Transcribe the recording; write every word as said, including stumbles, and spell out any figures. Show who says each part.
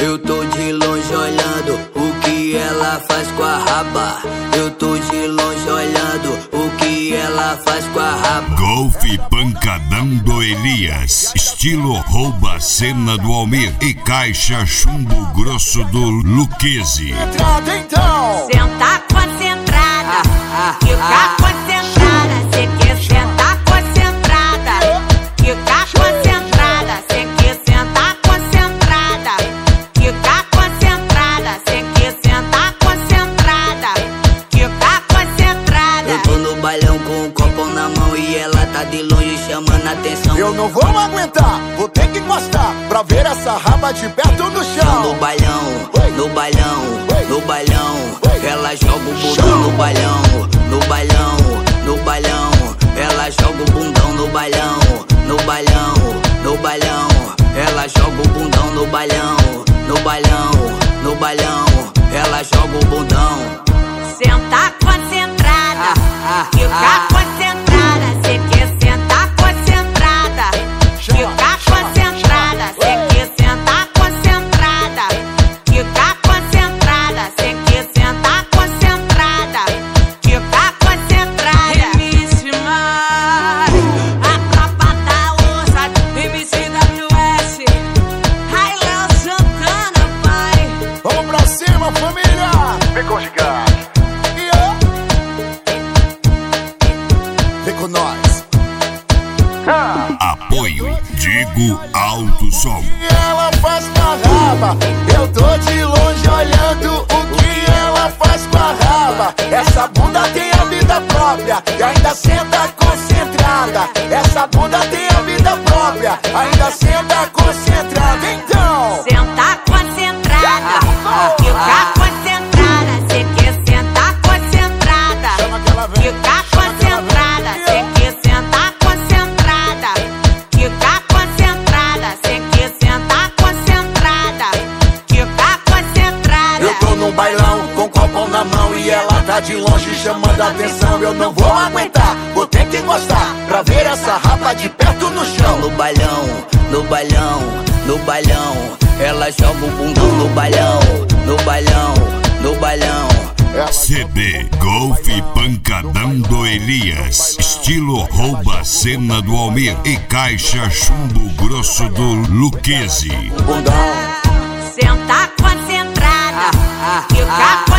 Speaker 1: Eu tô de longe olhando o que ela faz com a raba. Eu tô de longe olhando o que ela faz com a raba.
Speaker 2: Golfe pancadão do Elias, estilo rouba cena do Almir e caixa chumbo grosso do Luquezzi.
Speaker 3: Entrada então.
Speaker 4: Senta concentrada, fica concentrada. Cê quer sentar concentrada, fica concentrada. Cê quer sentar concentrada, fica concentrada. Cê quer sentar concentrada, fica concentrada.
Speaker 1: Eu tô no bailão com um copo na mão e ela tá de longe chamando a atenção.
Speaker 3: Eu não vou aguentar, vou ter que encostar pra ver essa raba de perto no chão.
Speaker 1: No bailão, no bailão, no bailão, ela joga o bundão no bailão, no bailão, no bailão, ela joga o bundão no bailão, no bailão, no bailão, ela joga o bundão no bailão, no bailão, no bailão, ela joga o bundão.
Speaker 4: Senta concentrada, fica concentrada. Cê quer sentar concentrada, fica concentrada. Cê quer sentar concentrada, fica concentrada. Cê quer sentar concentrada, fica concentrada. M C Mar, a tropa da ossa, M C W S, Railão Santana, pai.
Speaker 3: Vamos pra cima, família. Vem com os gás. Vem com nós.
Speaker 2: Apoio Digo Alto Som.
Speaker 3: E ela faz com a raba. Eu tô de longe olhando o que ela faz com a raba. Essa bunda tem a vida própria e ainda senta concentrada. Essa bunda tem a vida própria, ainda senta concentrada. Então,
Speaker 4: Senta concentrada, fica concentrada. Cê quer sentar concentrada,
Speaker 3: chama que ela vem.
Speaker 4: fica concentrada. Cê quer sentar concentrada, fica concentrada. Cê quer sentar concentrada, fica concentrada.
Speaker 3: Eu tô num bailão com copo na mão e ela tá de longe chamando a atenção. Eu não vou aguentar, vou ter que encostar pra ver essa raba de perto no chão.
Speaker 1: No bailão, no bailão, no bailão, ela joga o bundão no bailão, no bailão, no bailão.
Speaker 2: C D Golfe pancadão do Elias, estilo rouba cena do Almir e caixa chumbo grosso do Luquezzi.
Speaker 3: Bundão.
Speaker 4: Senta concentrada, fica